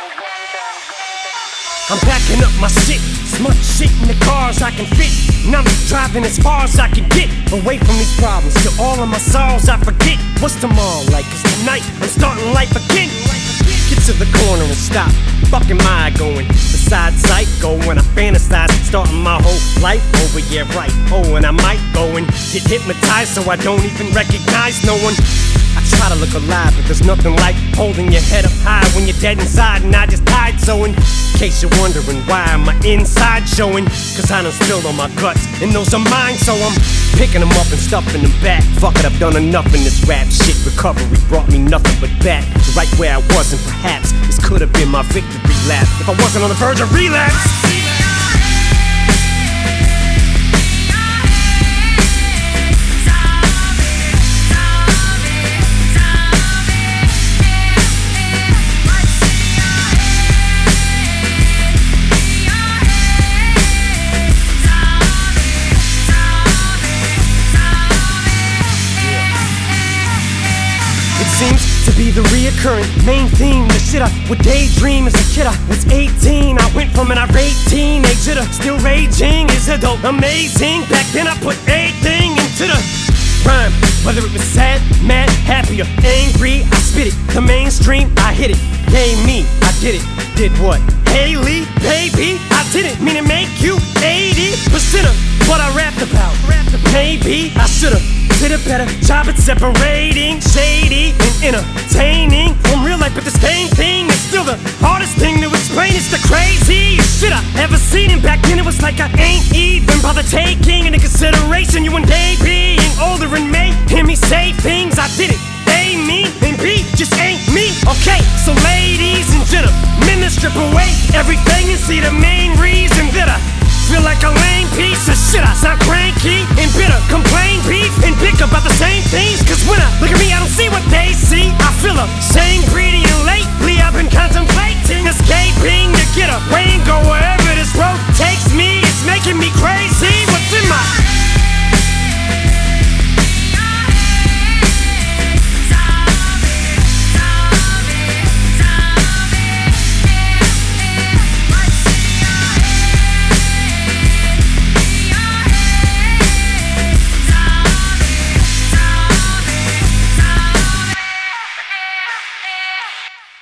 I'm packing up my shit, smart shit in the cars I can fit. And I'm driving as far as I can get away from these problems. To all of my sorrows I forget what's tomorrow like. Cause tonight I'm starting life again. Get to the corner and stop. Fuck am I going? Beside psycho when I fantasize starting my whole life over, yeah right. Oh, and I might go and get hypnotized so I don't even recognize no one. I try to look alive, but there's nothing like holding your head up high when you're dead inside. And I just died, so in case you're wondering why my inside showing, cause I done spilled on my guts, and those are mine, so I'm picking them up and stuffing them back. Fuck it, I've done enough in this rap shit. Recovery brought me nothing but back to right where I was, and perhaps this could have been my victory lap if I wasn't on the verge of relapse. Seems to be the reoccurring main theme. The shit I would daydream as a kid. I was 18, I went from an irate teenager to still raging. Is it though amazing? Back then I put everything into the rhyme. Whether it was sad, mad, happy or angry, I spit it. The mainstream, I hit it. Yay me, I did it. Did what? Haley, baby, I didn't mean to make you 80% of what I rapped about. Maybe I should've did a better job at separating shady and entertaining from real life, but the same thing is still the hardest thing to explain. It's the craziest shit I ever seen, and back then it was like I ain't even bother taking into consideration you one day being older and may hear me say things I didn't. A, me, and B just ain't me. Okay, so ladies and gentlemen, let's strip away everything and see the main reason that I feel like a lame piece of shit. I sound cranky and bitter, complain, beef, and bicker about the same things. Cause